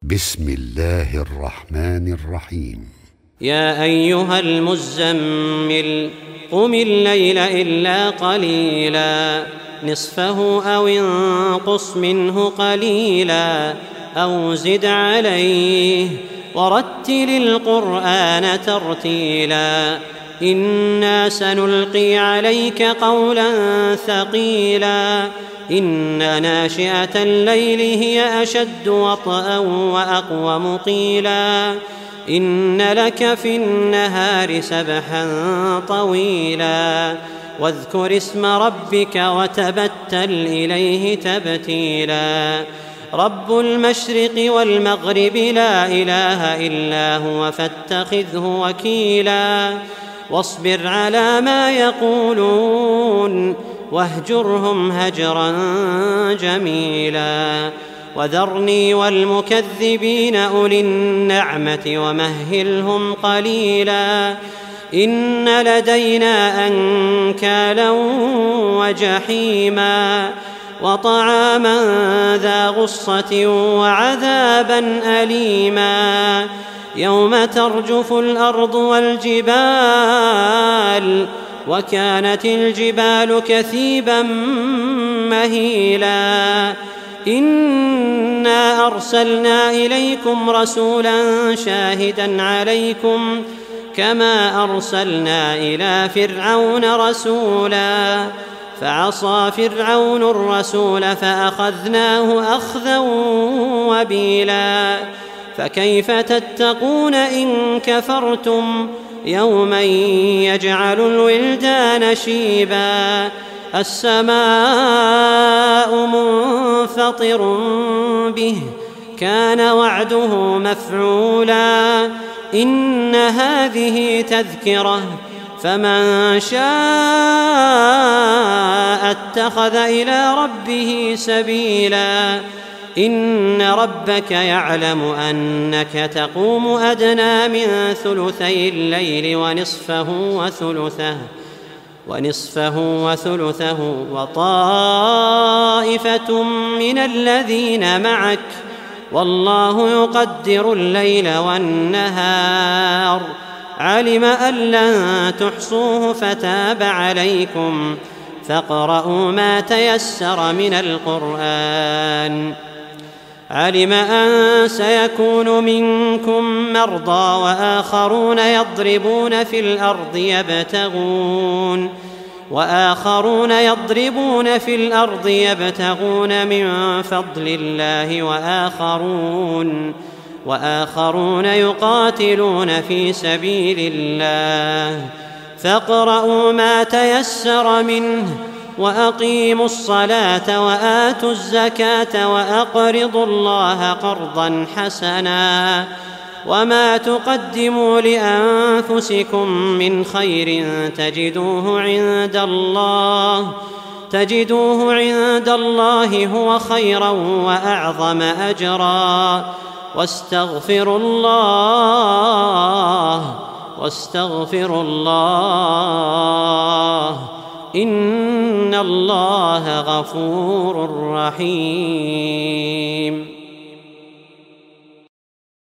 بسم الله الرحمن الرحيم. يا أيها المزمل قم الليل إلا قليلا نصفه أو انقص منه قليلا أو زد عليه ورتل القرآن ترتيلا إنا سنلقي عليك قولا ثقيلا إن ناشئة الليل هي أشد وطئا وأقوم قيلا إن لك في النهار سبحا طويلا واذكر اسم ربك وتبتل إليه تبتيلا رب المشرق والمغرب لا إله إلا هو فاتخذه وكيلا واصبر على ما يقولون واهجرهم هجرا جميلا وذرني والمكذبين أولي النعمة ومهلهم قليلا إن لدينا أنكالا وجحيما وطعاما ذا غصة وعذابا أليما يوم ترجف الأرض والجبال وكانت الجبال كثيبا مهيلا إنا أرسلنا إليكم رسولا شاهدا عليكم كما أرسلنا إلى فرعون رسولا فعصى فرعون الرسول فأخذناه أخذا وبيلا فكيف تتقون إن كفرتم يوما يجعل الولدان شيبا السماء منفطر به كان وعده مفعولا إن هذه تذكرة فمن شاء اتخذ إلى ربه سبيلا إن ربك يعلم أنك تقوم أدنى من ثلثي الليل ونصفه وثلثه وطائفة من الذين معك والله يقدر الليل والنهار علم أن لن تحصوه فتاب عليكم فاقرؤوا ما تيسر من القرآن علم أن سيكون منكم مرضى وآخرون يضربون في الأرض يبتغون من فضل الله وآخرون يقاتلون في سبيل الله فاقرؤوا ما تيسر منه وأقيموا الصلاة وآتوا الزكاة وأقرضوا الله قرضا حسنا وما تقدموا لأنفسكم من خير تجدوه عند الله هو خيرا وأعظم أجرا واستغفروا الله إن الله غفور رحيم.